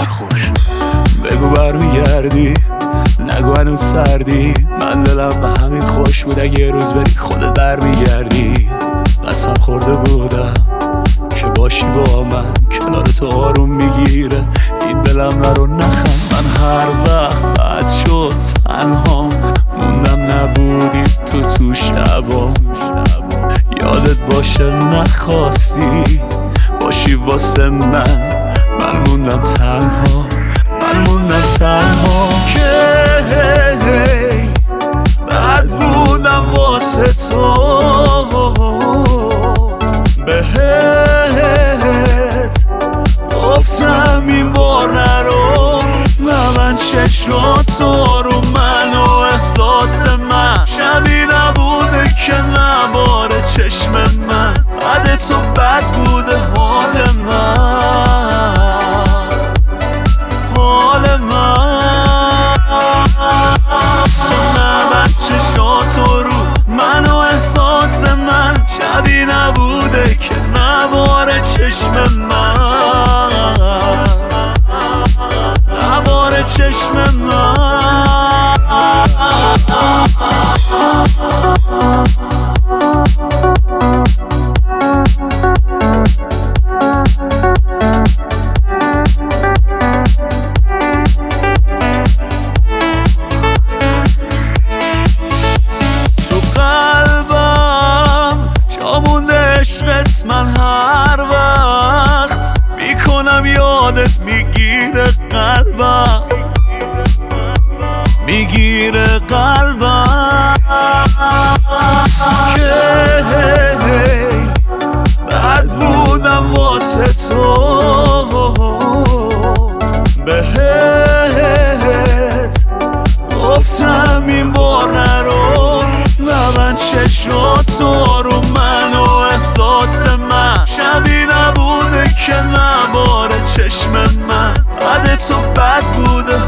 سرخوش. بگو برمیگردی، نگو هنوز سردی. من دلم به همین خوش بود اگه یه روز بری خودت برمیگردی. قسم خورده بودم که باشی با من، کنار تو آروم میگیره این دلم نرو نخند. من هر وقت بد شد تنها موندم نبودی تو شبام. یادت باشه نخواستی باشی واسه من موندم تنها، که بد بودم واسه تو. بهت گفتم این بار نرو، من چشاتو رو من و احساس من شبیه نبوده که نباره چشم من. بعد تو بد بوده حال من تو نبرد چشاتو رو من و احساس من شبیه نبوده که نباره چشم من، نباره چشم من. عشقت من هر وقت میکنم یادت میگیره قلبم، که بد بودم واسه تو. بهت گفتم این بار نرو، من چشاتو رو من و احساس من شبیه نبوده که نباره چشم من. بعد تو بد بوده